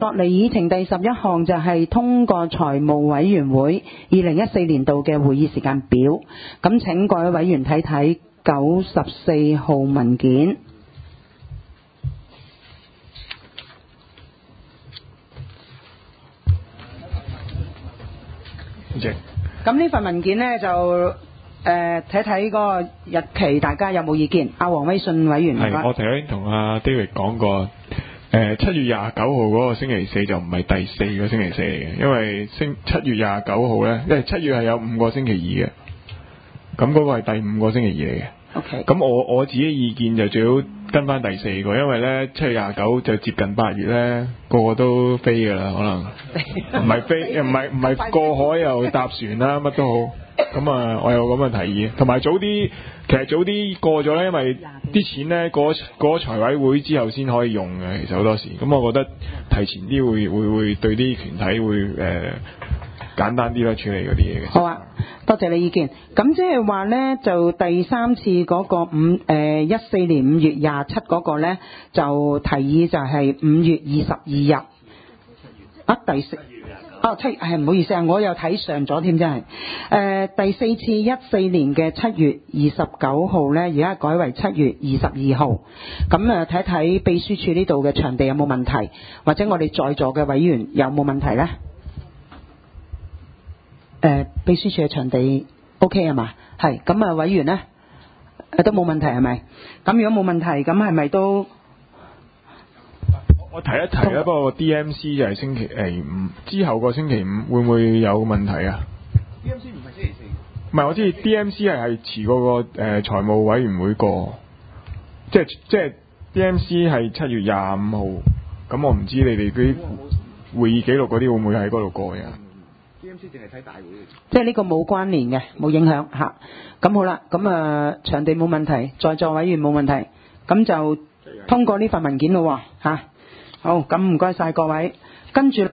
落嚟議程第11項就係通過財務委員會2014年度嘅會議時間表。咁請各位委員睇睇94號文件。咁呢份文件呢，就睇睇嗰個日期，大家有冇意見？阿黃威信委員。 係，我頭先同阿 David 講過，7月29號嗰個星期四就唔係第4個星期四嚟嘅，因為7月29號呢，因為7月係有5個星期二嘅，咁嗰個係第5個星期二嚟嘅。 OK。 咁我自己意見就最好跟翻第4個，因為呢7月29就接近8月呢，個個都飛㗎啦，可能唔係飛，唔係過海又搭船啦，乜都好。咁啊，我有咁嘅提議，同埋其實早啲過咗咧，因為啲錢咧過咗財委會之後先可以用嘅，其實好多時。咁我覺得提前啲會對啲團體會簡單啲咯，處理嗰啲嘢嘅。 好啊，多謝你意見。咁即係話咧，就第3次嗰個14年5月27嗰個咧，就提議就係5月22日。啊，第4。唔好意思啊，我又睇上咗添，真係。第4次14年嘅7月29號呢，而家改為7月22號。咁睇睇秘書處呢度嘅場地有冇問題，或者我哋在座嘅委員有冇問題呢？秘書處嘅場地 OK 係嘛？係。咁啊，委員呢？都冇問題係咪？咁如果冇問題，咁係咪都？ 我提一提啦，不過 DMC 就係星期5之後個星期5會唔會有問題啊 ？DMC 唔係星期4。 唔係，我知 DMC 係遲過個財務委員會過，即係 DMC 係7月25號。咁我唔知你哋啲會議記錄嗰啲會唔會喺嗰度過嘅 ？DMC 淨係睇大會。 即係呢個冇關聯嘅，冇影響嚇。咁好啦，咁場地冇問題，在座委員冇問題，咁就通過呢份文件咯喎嚇。好，咁唔該晒各位，跟住。